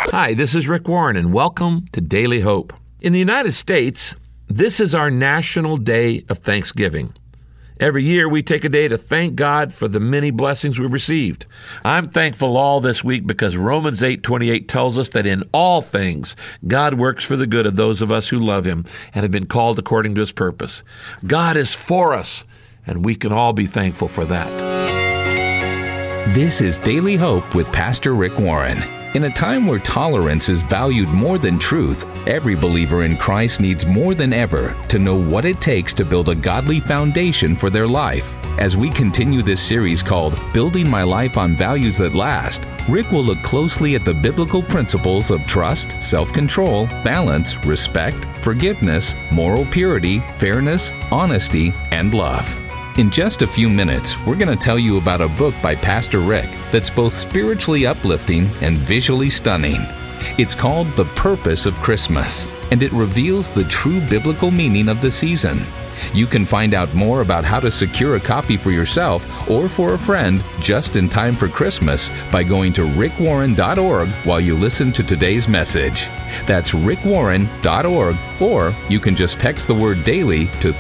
Hi, this is Rick Warren, and welcome to Daily Hope. In the United States, this is our National Day of Thanksgiving. Every year, we take a day to thank God for the many blessings we received. I'm thankful all this week because Romans 8:28 tells us that in all things, God works for the good of those of us who love Him and have been called according to His purpose. God is for us, and we can all be thankful for that. This is Daily Hope with Pastor Rick Warren. In a time where tolerance is valued more than truth, every believer in Christ needs more than ever to know what it takes to build a godly foundation for their life. As we continue this series called Building My Life on Values That Last, Rick will look closely at the biblical principles of trust, self-control, balance, respect, forgiveness, moral purity, fairness, honesty, and love. In just a few minutes, we're going to tell you about a book by Pastor Rick that's both spiritually uplifting and visually stunning. It's called The Purpose of Christmas, and it reveals the true biblical meaning of the season. You can find out more about how to secure a copy for yourself or for a friend just in time for Christmas by going to rickwarren.org while you listen to today's message. That's rickwarren.org, or you can just text the word DAILY to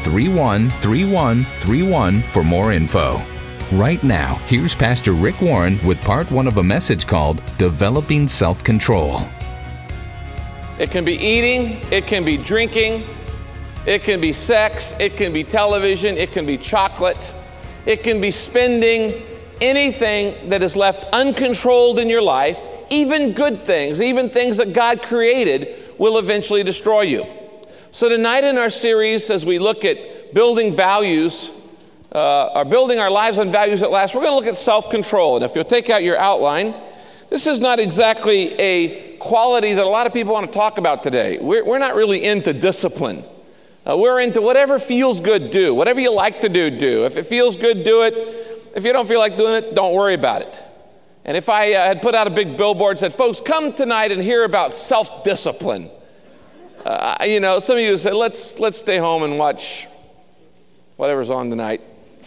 313131 for more info. Right now, here's Pastor Rick Warren with part one of a message called Developing Self-Control. It can be eating, it can be drinking, it can be sex, it can be television, it can be chocolate, it can be spending. Anything that is left uncontrolled in your life, even good things, even things that God created, will eventually destroy you. So tonight in our series, as we look at building values, or building our lives on values that last, we're going to look at self-control. And if you'll take out your outline, this is not exactly a quality that a lot of people want to talk about today. We're not really into discipline. We're into whatever feels good, do. Whatever you like to do, do. If it feels good, do it. If you don't feel like doing it, don't worry about it. And if I had put out a big billboard that said, folks, come tonight and hear about self-discipline. Some of you say, let's stay home and watch whatever's on tonight.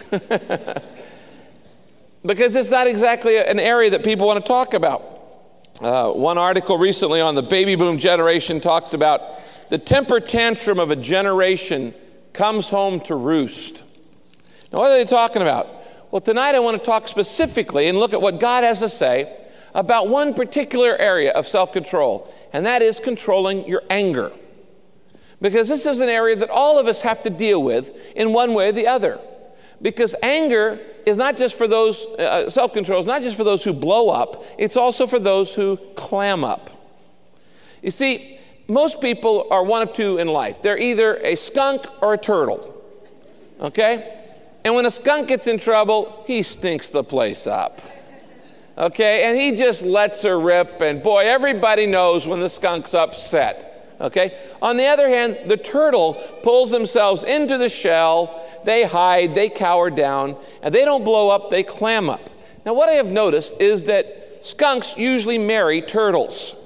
Because it's not exactly an area that people want to talk about. One article recently on the baby boom generation talked about the temper tantrum of a generation comes home to roost. Now, what are they talking about? Well, tonight I want to talk specifically and look at what God has to say about one particular area of self-control, and that is controlling your anger. Because this is an area that all of us have to deal with in one way or the other. Because anger is not just for those, self-control is not just for those who blow up, it's also for those who clam up. You see, most people are one of two in life. They're either a skunk or a turtle, okay? And when a skunk gets in trouble, he stinks the place up, okay? And he just lets her rip, and boy, everybody knows when the skunk's upset, okay? On the other hand, the turtle pulls themselves into the shell, they hide, they cower down, and they don't blow up, they clam up. Now, what I have noticed is that skunks usually marry turtles.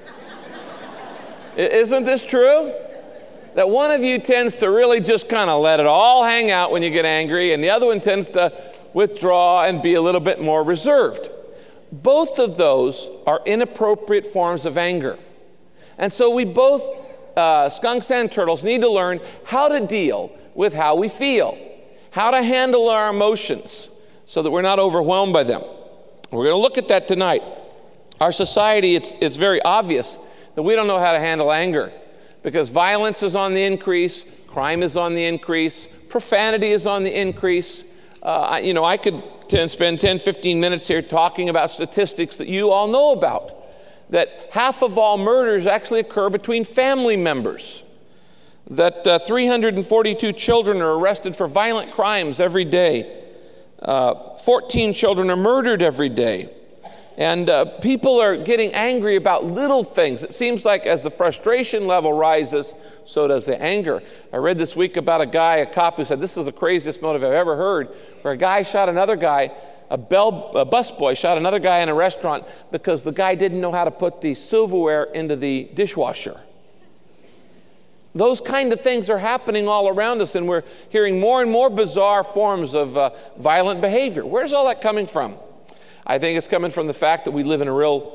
Isn't this true? That one of you tends to really just kind of let it all hang out when you get angry, and the other one tends to withdraw and be a little bit more reserved. Both of those are inappropriate forms of anger. And so we both, skunks and turtles, need to learn how to deal with how we feel, how to handle our emotions so that we're not overwhelmed by them. We're going to look at that tonight. Our society, it's very obvious that we don't know how to handle anger because violence is on the increase, crime is on the increase, profanity is on the increase. I could spend 10, 15 minutes here talking about statistics that you all know about, that half of all murders actually occur between family members, that 342 children are arrested for violent crimes every day, 14 children are murdered every day. And people are getting angry about little things. It seems like as the frustration level rises, so does the anger. I read this week about a cop who said, this is the craziest motive I've ever heard, where a guy shot another guy, a busboy shot another guy in a restaurant because the guy didn't know how to put the silverware into the dishwasher. Those kind of things are happening all around us, and we're hearing more and more bizarre forms of violent behavior. Where's all that coming from? I think it's coming from the fact that we live in a real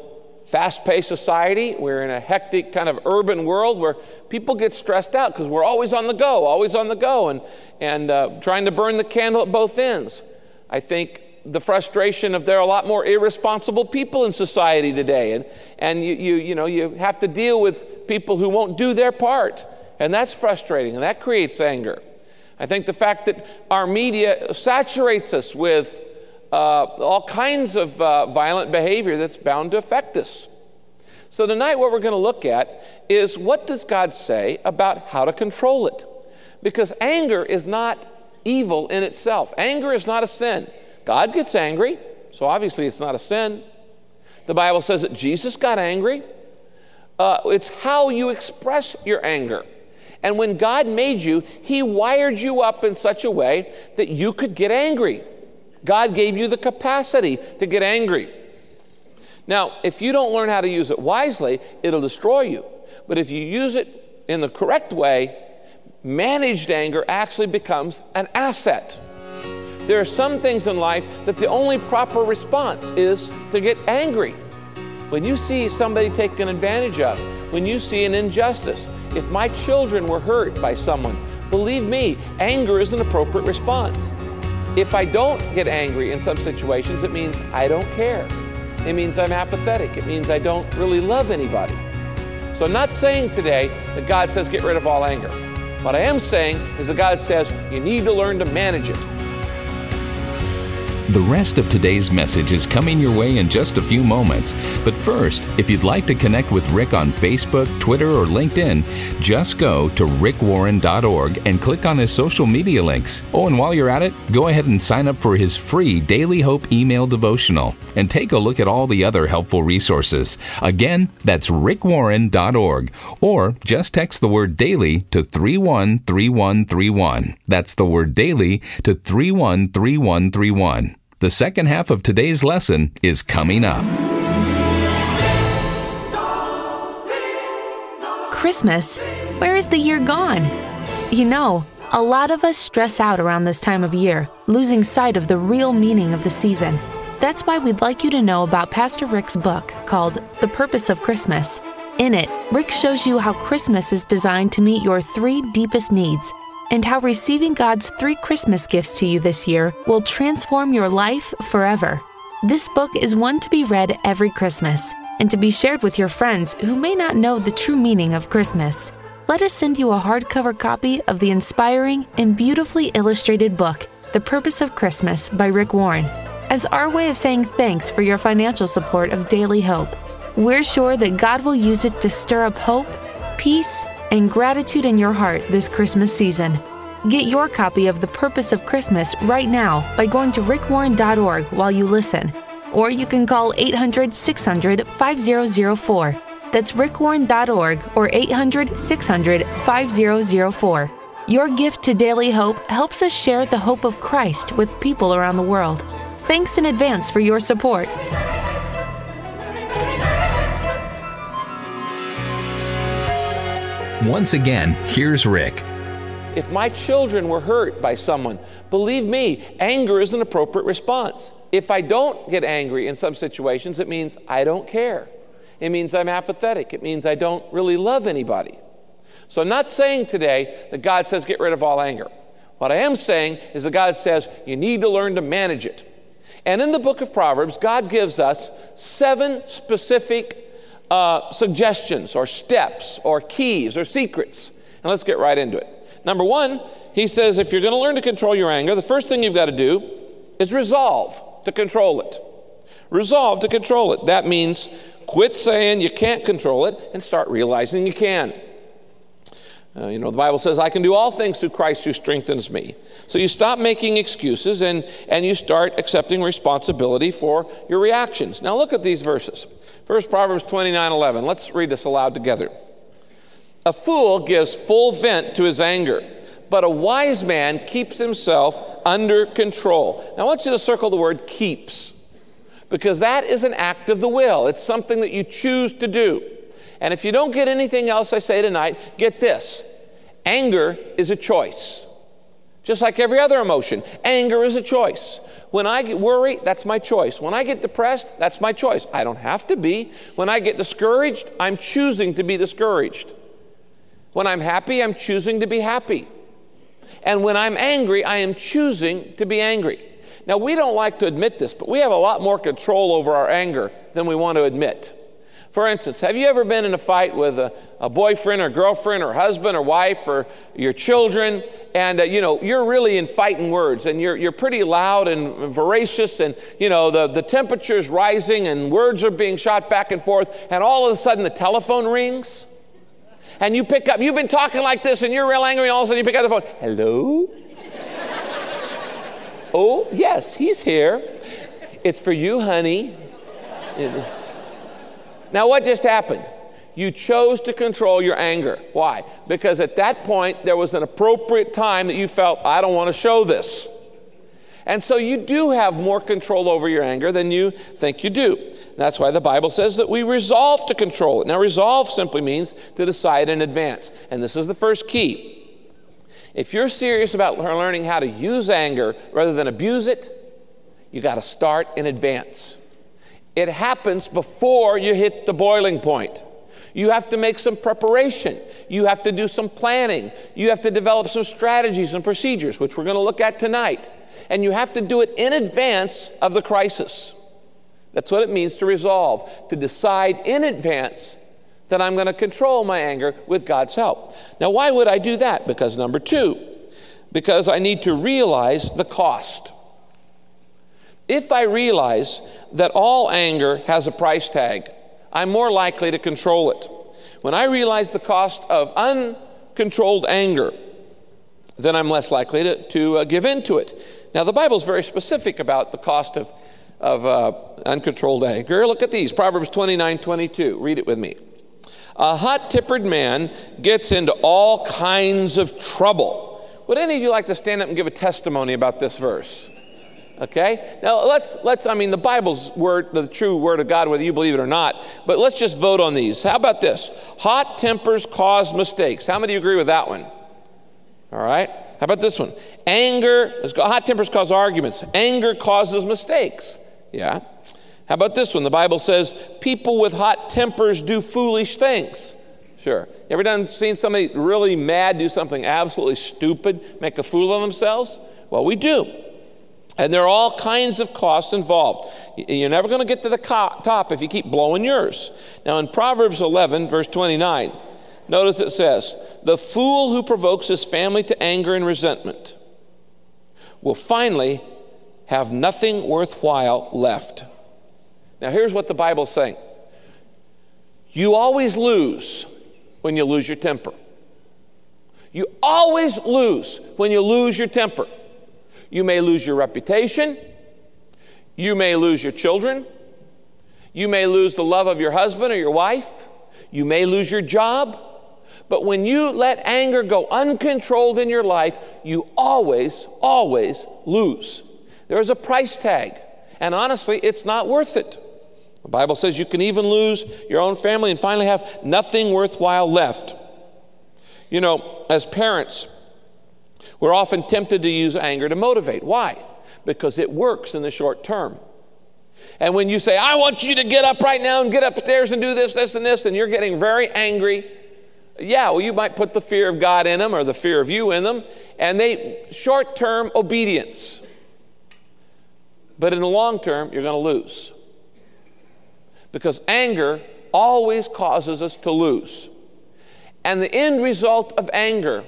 fast-paced society. We're in a hectic kind of urban world where people get stressed out because we're always on the go, and trying to burn the candle at both ends. I think the frustration of there are a lot more irresponsible people in society today, and you have to deal with people who won't do their part, and that's frustrating, and that creates anger. I think the fact that our media saturates us with all kinds of violent behavior that's bound to affect us. So tonight what we're going to look at is, what does God say about how to control it? Because anger is not evil in itself. Anger is not a sin. God gets angry, so obviously it's not a sin. The Bible says that Jesus got angry. It's how you express your anger. And when God made you, He wired you up in such a way that you could get angry. God gave you the capacity to get angry. Now, if you don't learn how to use it wisely, it'll destroy you. But if you use it in the correct way, managed anger actually becomes an asset. There are some things in life that the only proper response is to get angry. When you see somebody taken advantage of, when you see an injustice, if my children were hurt by someone, believe me, anger is an appropriate response. If I don't get angry in some situations, it means I don't care. It means I'm apathetic. It means I don't really love anybody. So I'm not saying today that God says get rid of all anger. What I am saying is that God says you need to learn to manage it. The rest of today's message is coming your way in just a few moments. But first, if you'd like to connect with Rick on Facebook, Twitter, or LinkedIn, just go to rickwarren.org and click on his social media links. Oh, and while you're at it, go ahead and sign up for his free Daily Hope email devotional and take a look at all the other helpful resources. Again, that's rickwarren.org, or just text the word daily to 313131. That's the word daily to 313131. The second half of today's lesson is coming up. Christmas? Where is the year gone? You know, a lot of us stress out around this time of year, losing sight of the real meaning of the season. That's why we'd like you to know about Pastor Rick's book called The Purpose of Christmas. In it, Rick shows you how Christmas is designed to meet your 3 deepest needs, and how receiving God's 3 Christmas gifts to you this year will transform your life forever. This book is one to be read every Christmas and to be shared with your friends who may not know the true meaning of Christmas. Let us send you a hardcover copy of the inspiring and beautifully illustrated book, The Purpose of Christmas by Rick Warren, as our way of saying thanks for your financial support of Daily Hope. We're sure that God will use it to stir up hope, peace, and gratitude in your heart this Christmas season. Get your copy of The Purpose of Christmas right now by going to rickwarren.org while you listen. Or you can call 800-600-5004. That's rickwarren.org or 800-600-5004. Your gift to Daily Hope helps us share the hope of Christ with people around the world. Thanks in advance for your support. Once again, here's Rick. If my children were hurt by someone, believe me, anger is an appropriate response. If I don't get angry in some situations, it means I don't care. It means I'm apathetic. It means I don't really love anybody. So I'm not saying today that God says get rid of all anger. What I am saying is that God says you need to learn to manage it. And in the book of Proverbs, God gives us 7 specific suggestions or steps or keys or secrets. And let's get right into it. Number 1, he says if you're going to learn to control your anger, the first thing you've got to do is resolve to control it. Resolve to control it. That means quit saying you can't control it and start realizing you can. The Bible says, I can do all things through Christ who strengthens me. So you stop making excuses and you start accepting responsibility for your reactions. Now look at these verses. First, Proverbs 29:11. Let's read this aloud together. A fool gives full vent to his anger, but a wise man keeps himself under control. Now I want you to circle the word keeps, because that is an act of the will. It's something that you choose to do. And if you don't get anything else I say tonight, get this. Anger is a choice. Just like every other emotion, anger is a choice. When I get worried, that's my choice. When I get depressed, that's my choice. I don't have to be. When I get discouraged, I'm choosing to be discouraged. When I'm happy, I'm choosing to be happy. And when I'm angry, I am choosing to be angry. Now, we don't like to admit this, but we have a lot more control over our anger than we want to admit. For instance, have you ever been in a fight with a boyfriend or girlfriend or husband or wife or your children, and you're really in fighting words, and you're pretty loud and voracious, and the temperature's rising and words are being shot back and forth, and all of a sudden the telephone rings, and you pick up, you've been talking like this and you're real angry, and all of a sudden you pick up the phone. Hello? Oh, yes, he's here. It's for you, honey. Now, what just happened? You chose to control your anger. Why? Because at that point, there was an appropriate time that you felt, I don't want to show this. And so you do have more control over your anger than you think you do. That's why the Bible says that we resolve to control it. Now, resolve simply means to decide in advance. And this is the first key. If you're serious about learning how to use anger rather than abuse it, you got to start in advance. It happens before you hit the boiling point. You have to make some preparation. You have to do some planning. You have to develop some strategies and procedures, which we're going to look at tonight. And you have to do it in advance of the crisis. That's what it means to resolve, to decide in advance that I'm going to control my anger with God's help. Now, why would I do that? Because number two, because I need to realize the cost. If I realize that all anger has a price tag, I'm more likely to control it. When I realize the cost of uncontrolled anger, then I'm less likely to give in to it. Now, the Bible is very specific about the cost of uncontrolled anger. Look at these, Proverbs 29:22. Read it with me. A hot-tempered man gets into all kinds of trouble. Would any of you like to stand up and give a testimony about this verse? Okay? Now, let's the Bible's word, the true word of God, whether you believe it or not, but let's just vote on these. How about this? Hot tempers cause mistakes. How many of you agree with that one? All right? How about this one? Hot tempers cause arguments. Anger causes mistakes. Yeah. How about this one? The Bible says people with hot tempers do foolish things. Sure. You ever seen somebody really mad do something absolutely stupid, make a fool of themselves? Well, we do. And there are all kinds of costs involved. You're never going to get to the top if you keep blowing yours. Now, in Proverbs 11, verse 29, notice it says, the fool who provokes his family to anger and resentment will finally have nothing worthwhile left. Now, here's what the Bible's saying. You always lose when you lose your temper. You always lose when you lose your temper. You may lose your reputation. You may lose your children. You may lose the love of your husband or your wife. You may lose your job. But when you let anger go uncontrolled in your life, you always, always lose. There is a price tag. And honestly, it's not worth it. The Bible says you can even lose your own family and finally have nothing worthwhile left. You know, as parents, we're often tempted to use anger to motivate. Why? Because it works in the short term. And when you say, I want you to get up right now and get upstairs and do this, this, and this, and you're getting very angry, yeah, well, you might put the fear of God in them or the fear of you in them, and short-term obedience. But in the long term, you're going to lose. Because anger always causes us to lose. And the end result of anger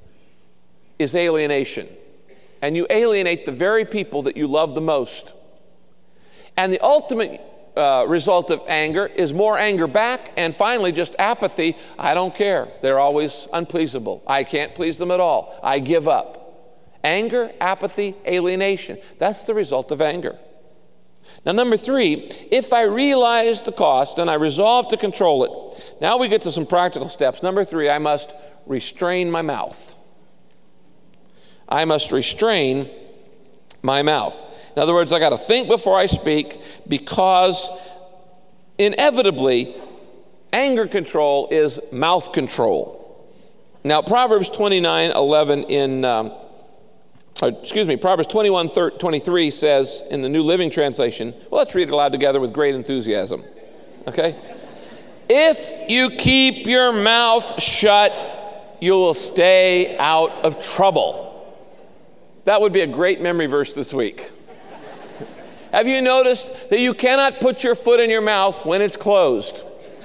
is alienation. And you alienate the very people that you love the most. And the ultimate result of anger is more anger back, and finally just apathy. I don't care. They're always unpleasable. I can't please them at all. I give up. Anger, apathy, alienation. That's the result of anger. Now, number 3, if I realize the cost and I resolve to control it, now we get to some practical steps. Number 3, I must restrain my mouth. I must restrain my mouth. In other words, I got to think before I speak, because inevitably, anger control is mouth control. Now, Proverbs 29:11 in Proverbs 21:23 says in the New Living Translation, well, let's read it aloud together with great enthusiasm. Okay? If you keep your mouth shut, you will stay out of trouble. That would be a great memory verse this week. Have you noticed that you cannot put your foot in your mouth when it's closed?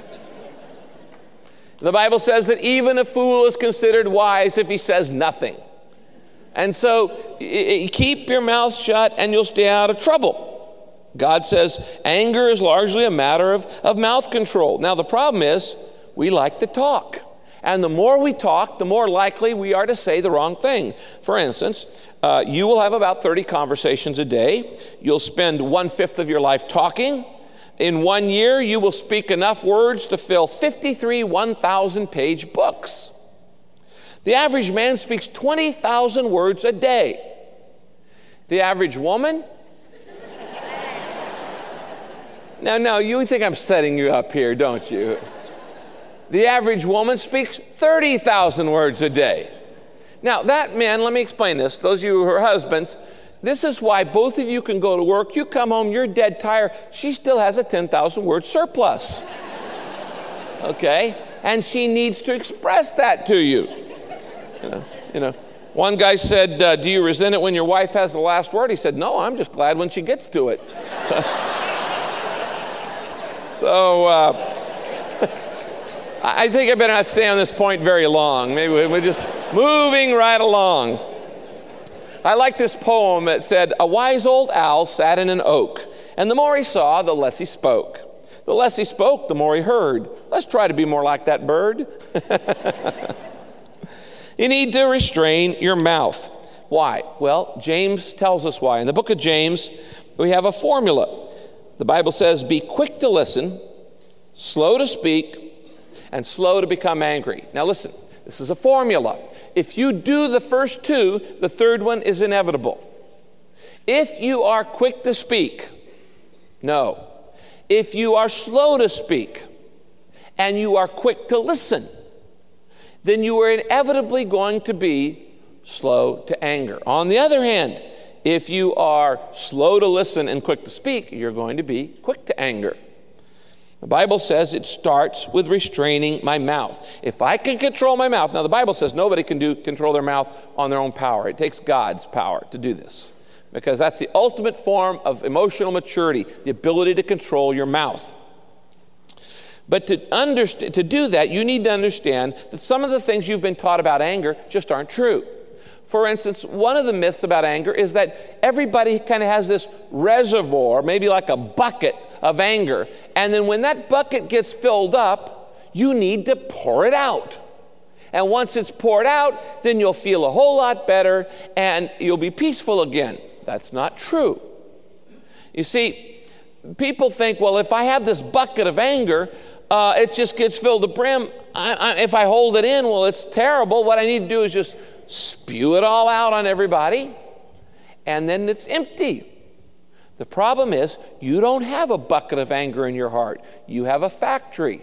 The Bible says that even a fool is considered wise if he says nothing. And so keep your mouth shut and you'll stay out of trouble. God says anger is largely a matter of mouth control. Now the problem is we like to talk. And the more we talk, the more likely we are to say the wrong thing. For instance, you will have about 30 conversations a day. You'll spend 1/5 of your life talking. In 1 year, you will speak enough words to fill 53 1,000-page books. The average man speaks 20,000 words a day. The average woman? Now, you think I'm setting you up here, don't you? The average woman speaks 30,000 words a day. Now, that man, let me explain this. Those of you who are husbands, this is why both of you can go to work. You come home, you're dead tired. She still has a 10,000 word surplus. Okay? And she needs to express that to you. You know. One guy said, do you resent it when your wife has the last word? He said, no, I'm just glad when she gets to it. So, I think I better not stay on this point very long. Maybe we're just moving right along. I like this poem that said, a wise old owl sat in an oak, and the more he saw, the less he spoke. The less he spoke, the more he heard. Let's try to be more like that bird. You need to restrain your mouth. Why? Well, James tells us why. In the book of James, we have a formula. The Bible says, be quick to listen, slow to speak, and slow to become angry. Now listen, this is a formula. If you do the first two, the third one is inevitable. If you are quick to speak, no. If you are slow to speak, and you are quick to listen, then you are inevitably going to be slow to anger. On the other hand, if you are slow to listen and quick to speak, you're going to be quick to anger. The Bible says it starts with restraining my mouth. If I can control my mouth, now the Bible says nobody can control their mouth on their own power. It takes God's power to do this, because that's the ultimate form of emotional maturity, the ability to control your mouth. But to do that, you need to understand that some of the things you've been taught about anger just aren't true. For instance, one of the myths about anger is that everybody kind of has this reservoir, maybe like a bucket of anger. And then when that bucket gets filled up, you need to pour it out. And once it's poured out, then you'll feel a whole lot better and you'll be peaceful again. That's not true. You see, people think, well, if I have this bucket of anger, it just gets filled to brim. If I hold it in, well, it's terrible. What I need to do is just spew it all out on everybody, and then it's empty. The problem is, you don't have a bucket of anger in your heart. You have a factory.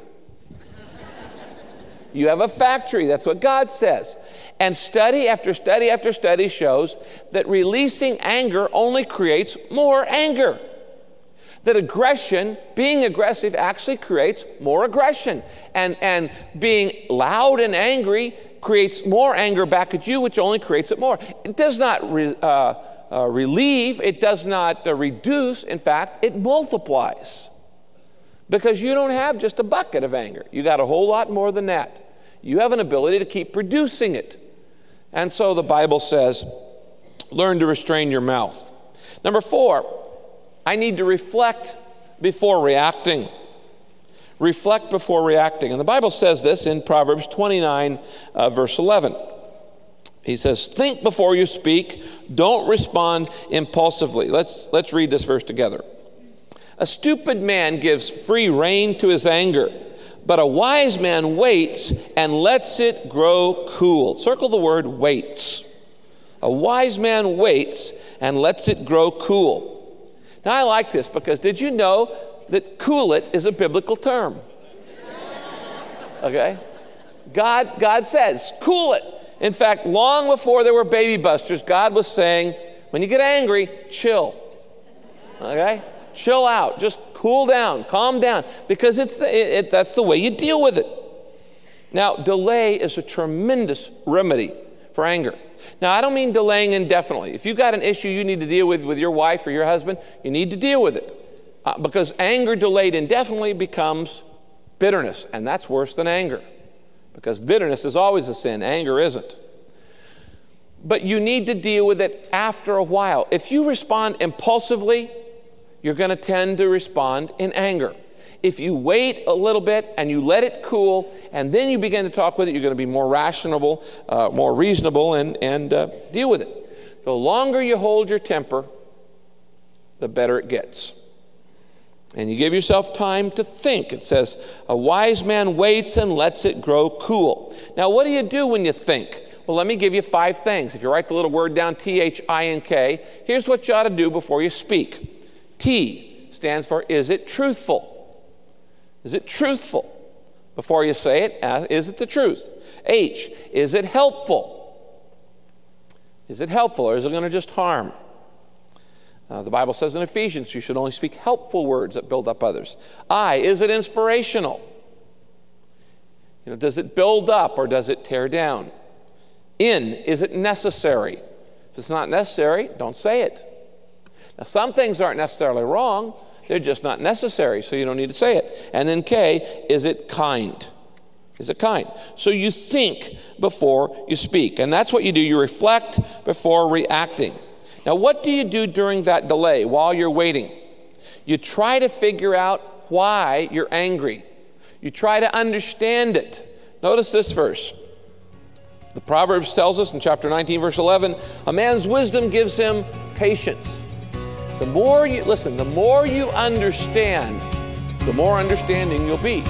You have a factory. That's what God says. And study after study after study shows that releasing anger only creates more anger. That aggression, being aggressive, actually creates more aggression. And being loud and angry creates more anger back at you, which only creates it more. It does not relieve. It does not reduce. In fact, it multiplies. Because you don't have just a bucket of anger. You got a whole lot more than that. You have an ability to keep producing it. And so the Bible says, learn to restrain your mouth. Number 4, I need to reflect before reacting. Reflect before reacting. And the Bible says this in Proverbs 29, verse 11. He says, think before you speak. Don't respond impulsively. Let's read this verse together. A stupid man gives free rein to his anger, but a wise man waits and lets it grow cool. Circle the word waits. A wise man waits and lets it grow cool. Now, I like this because did you know that cool it is a biblical term? Okay? God says, cool it. In fact, long before there were baby busters, God was saying, when you get angry, chill. Okay? Chill out. Just cool down. Calm down. Because that's the way you deal with it. Now, delay is a tremendous remedy for anger. Now, I don't mean delaying indefinitely. If you've got an issue you need to deal with your wife or your husband, you need to deal with it. Because anger delayed indefinitely becomes bitterness, and that's worse than anger. Because bitterness is always a sin. Anger isn't. But you need to deal with it after a while. If you respond impulsively, you're going to tend to respond in anger. If you wait a little bit and you let it cool, and then you begin to talk with it, you're going to be more rational, more reasonable, and deal with it. The longer you hold your temper, the better it gets. And you give yourself time to think. It says, a wise man waits and lets it grow cool. Now, what do you do when you think? Well, let me give you 5 things. If you write the little word down, THINK, here's what you ought to do before you speak. T stands for, is it truthful? Is it truthful? Before you say it, is it the truth? H, is it helpful? Is it helpful, or is it going to just harm? The Bible says in Ephesians, you should only speak helpful words that build up others. I, is it inspirational? Does it build up or does it tear down? N, is it necessary? If it's not necessary, don't say it. Now, some things aren't necessarily wrong. They're just not necessary, so you don't need to say it. And then K, is it kind? Is it kind? So you think before you speak. And that's what you do. You reflect before reacting. Now, what do you do during that delay while you're waiting? You try to figure out why you're angry. You try to understand it. Notice this verse. The Proverbs tells us in chapter 19, verse 11, a man's wisdom gives him patience. The more you understand, the more understanding you'll be.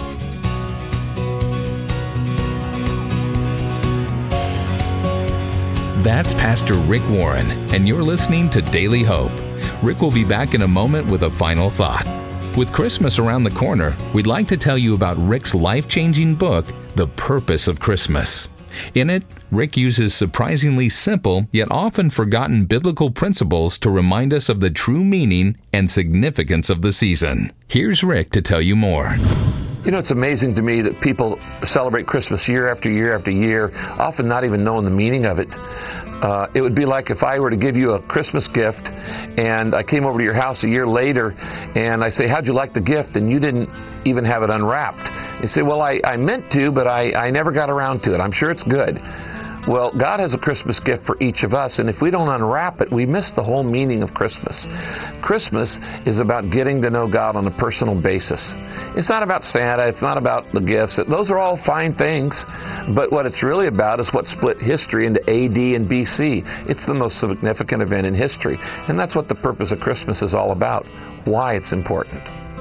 That's Pastor Rick Warren, and you're listening to Daily Hope. Rick will be back in a moment with a final thought. With Christmas around the corner, we'd like to tell you about Rick's life-changing book, The Purpose of Christmas. In it, Rick uses surprisingly simple yet often forgotten biblical principles to remind us of the true meaning and significance of the season. Here's Rick to tell you more. It's amazing to me that people celebrate Christmas year after year after year, often not even knowing the meaning of it. It would be like if I were to give you a Christmas gift and I came over to your house a year later and I say, how'd you like the gift? And you didn't even have it unwrapped. You say, well, I meant to, but I never got around to it. I'm sure it's good. Well, God has a Christmas gift for each of us, and if we don't unwrap it, we miss the whole meaning of Christmas. Christmas is about getting to know God on a personal basis. It's not about Santa, it's not about the gifts. Those are all fine things, but what it's really about is what split history into AD and BC. It's the most significant event in history, and that's what the purpose of Christmas is all about, why it's important.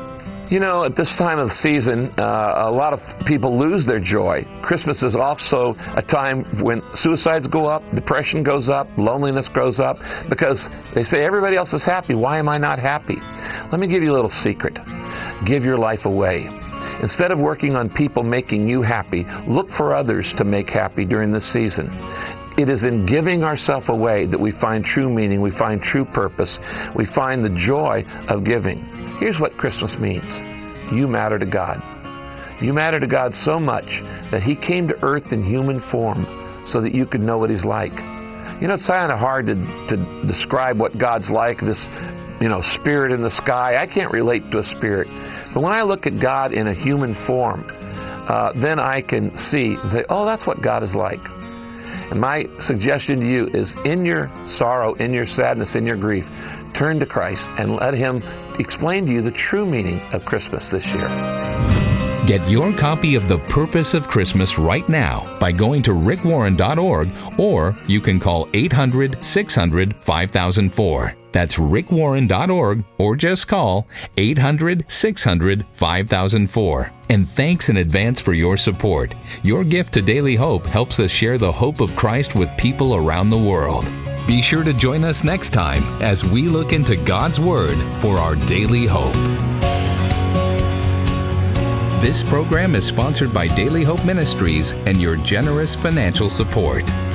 At this time of the season, a lot of people lose their joy. Christmas is also a time when suicides go up, depression goes up, loneliness goes up, because they say everybody else is happy. Why am I not happy? Let me give you a little secret. Give your life away. Instead of working on people making you happy, look for others to make happy during this season. It is in giving ourselves away that we find true meaning, we find true purpose, we find the joy of giving. Here's what Christmas means. You matter to God. You matter to God so much that He came to earth in human form so that you could know what He's like. It's kind of hard to describe what God's like, this, spirit in the sky. I can't relate to a spirit. But when I look at God in a human form, then I can see that, that's what God is like. And my suggestion to you is, in your sorrow, in your sadness, in your grief, turn to Christ and let Him explain to you the true meaning of Christmas this year. Get your copy of The Purpose of Christmas right now by going to rickwarren.org, or you can call 800-600-5004. That's rickwarren.org, or just call 800-600-5004. And thanks in advance for your support. Your gift to Daily Hope helps us share the hope of Christ with people around the world. Be sure to join us next time as we look into God's Word for our daily hope. This program is sponsored by Daily Hope Ministries and your generous financial support.